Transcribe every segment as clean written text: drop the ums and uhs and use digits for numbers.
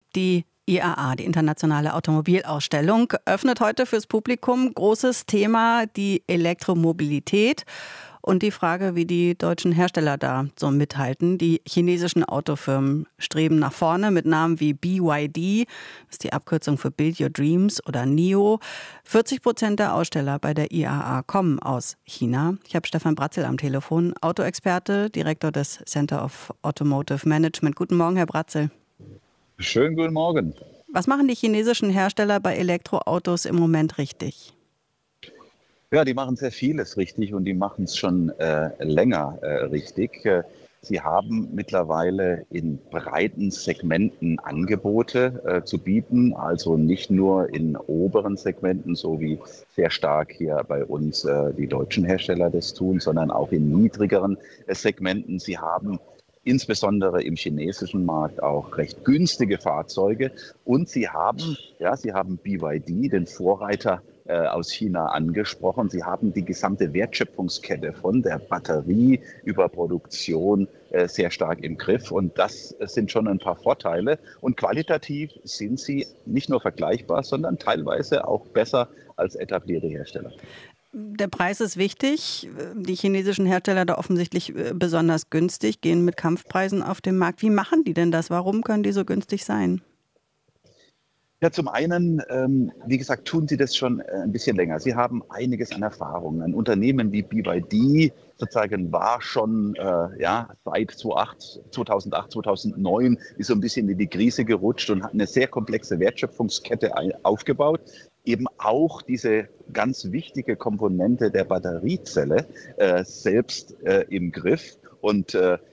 Die IAA, die Internationale Automobilausstellung, öffnet heute fürs Publikum. Großes Thema, die Elektromobilität und die Frage, wie die deutschen Hersteller da so mithalten. Die chinesischen Autofirmen streben nach vorne mit Namen wie BYD, das ist die Abkürzung für Build Your Dreams, oder NIO. 40% der Aussteller bei der IAA kommen aus China. Ich habe Stefan Bratzel am Telefon, Autoexperte, Direktor des Center of Automotive Management. Guten Morgen, Herr Bratzel. Schönen guten Morgen. Was machen die chinesischen Hersteller bei Elektroautos im Moment richtig? Ja, die machen sehr vieles richtig und die machen es schon länger richtig. Sie haben mittlerweile in breiten Segmenten Angebote zu bieten, also nicht nur in oberen Segmenten, so wie sehr stark hier bei uns die deutschen Hersteller das tun, sondern auch in niedrigeren Segmenten. Sie haben insbesondere im chinesischen Markt auch recht günstige Fahrzeuge. Und sie haben BYD, den Vorreiter aus China, angesprochen. Sie haben die gesamte Wertschöpfungskette von der Batterie über Produktion sehr stark im Griff. Und das sind schon ein paar Vorteile. Und qualitativ sind sie nicht nur vergleichbar, sondern teilweise auch besser als etablierte Hersteller. Der Preis ist wichtig. Die chinesischen Hersteller da offensichtlich besonders günstig, gehen mit Kampfpreisen auf den Markt. Wie machen die denn das? Warum können die so günstig sein? Ja, zum einen, wie gesagt, tun sie das schon ein bisschen länger. Sie haben einiges an Erfahrung. Ein Unternehmen wie BYD sozusagen war schon seit 2008, 2009 ist so ein bisschen in die Krise gerutscht und hat eine sehr komplexe Wertschöpfungskette aufgebaut. Eben auch diese ganz wichtige Komponente der Batteriezelle selbst im Griff und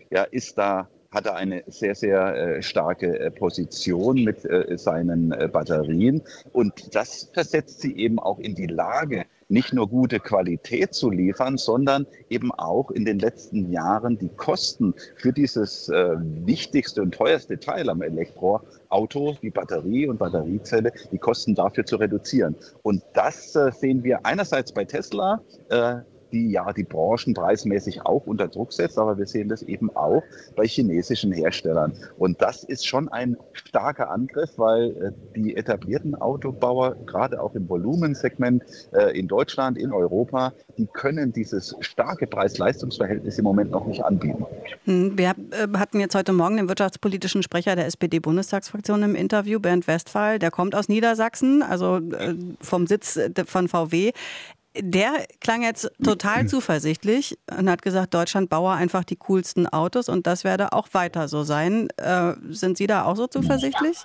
hat er eine sehr, sehr starke Position mit seinen Batterien. Und das versetzt sie eben auch in die Lage, nicht nur gute Qualität zu liefern, sondern eben auch in den letzten Jahren die Kosten für dieses wichtigste und teuerste Teil am Elektroauto, die Batterie und Batteriezelle, die Kosten dafür zu reduzieren. Und das sehen wir einerseits bei Tesla, die Branchen preismäßig auch unter Druck setzt, aber wir sehen das eben auch bei chinesischen Herstellern. Und das ist schon ein starker Angriff, weil die etablierten Autobauer, gerade auch im Volumensegment in Deutschland, in Europa, die können dieses starke Preis-Leistungs-Verhältnis im Moment noch nicht anbieten. Wir hatten jetzt heute Morgen den wirtschaftspolitischen Sprecher der SPD-Bundestagsfraktion im Interview, Bernd Westphal. Der kommt aus Niedersachsen, also vom Sitz von VW. Der klang jetzt total zuversichtlich und hat gesagt, Deutschland baue einfach die coolsten Autos und das werde auch weiter so sein. Sind Sie da auch so zuversichtlich?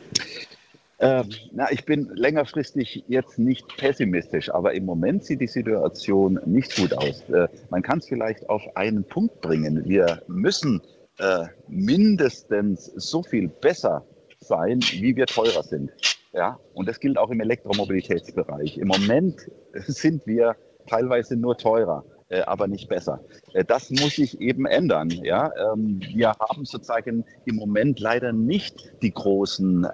Ich bin längerfristig jetzt nicht pessimistisch, aber im Moment sieht die Situation nicht gut aus. Man kann es vielleicht auf einen Punkt bringen. Wir müssen mindestens so viel besser sein, wie wir teurer sind. Ja, und das gilt auch im Elektromobilitätsbereich. Im Moment sind wir teilweise nur teurer, aber nicht besser. Das muss sich eben ändern. Ja? Wir haben sozusagen im Moment leider nicht die großen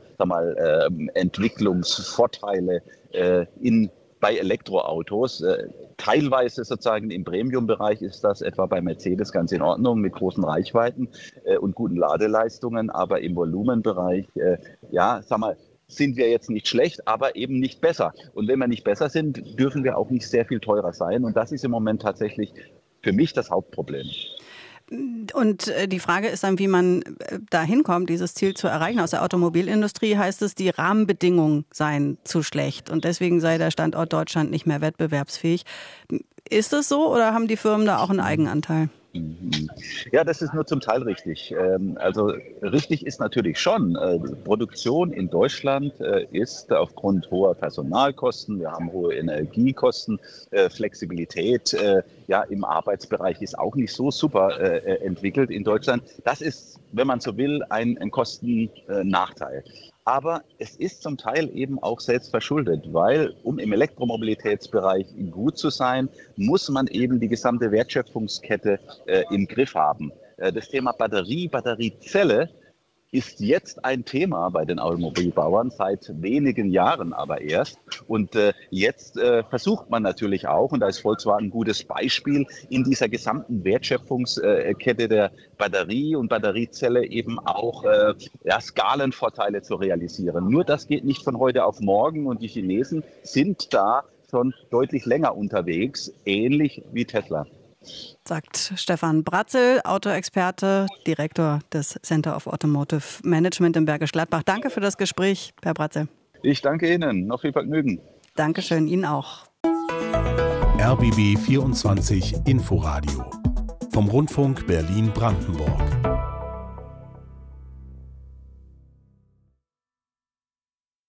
Entwicklungsvorteile bei Elektroautos. Teilweise sozusagen im Premium-Bereich ist das etwa bei Mercedes ganz in Ordnung mit großen Reichweiten und guten Ladeleistungen, aber im Volumenbereich, sind wir jetzt nicht schlecht, aber eben nicht besser. Und wenn wir nicht besser sind, dürfen wir auch nicht sehr viel teurer sein. Und das ist im Moment tatsächlich für mich das Hauptproblem. Und die Frage ist dann, wie man da hinkommt, dieses Ziel zu erreichen. Aus der Automobilindustrie heißt es, die Rahmenbedingungen seien zu schlecht und deswegen sei der Standort Deutschland nicht mehr wettbewerbsfähig. Ist es so oder haben die Firmen da auch einen Eigenanteil? Ja, das ist nur zum Teil richtig. Also richtig ist natürlich schon, Produktion in Deutschland ist aufgrund hoher Personalkosten, wir haben hohe Energiekosten, Flexibilität im Arbeitsbereich ist auch nicht so super entwickelt in Deutschland. Das ist, wenn man so will, ein Kostennachteil. Aber es ist zum Teil eben auch selbst verschuldet, weil um im Elektromobilitätsbereich gut zu sein, muss man eben die gesamte Wertschöpfungskette im Griff haben. Das Thema Batteriezelle ist jetzt ein Thema bei den Automobilbauern, seit wenigen Jahren aber erst. Und jetzt versucht man natürlich auch, und da ist Volkswagen ein gutes Beispiel, in dieser gesamten Wertschöpfungskette der Batterie und Batteriezelle eben auch Skalenvorteile zu realisieren. Nur das geht nicht von heute auf morgen und die Chinesen sind da schon deutlich länger unterwegs, ähnlich wie Tesla. Sagt Stefan Bratzel, Autoexperte, Direktor des Center of Automotive Management in Bergisch Gladbach. Danke für das Gespräch, Herr Bratzel. Ich danke Ihnen. Noch viel Vergnügen. Dankeschön, Ihnen auch. RBB 24 Inforadio vom Rundfunk Berlin-Brandenburg.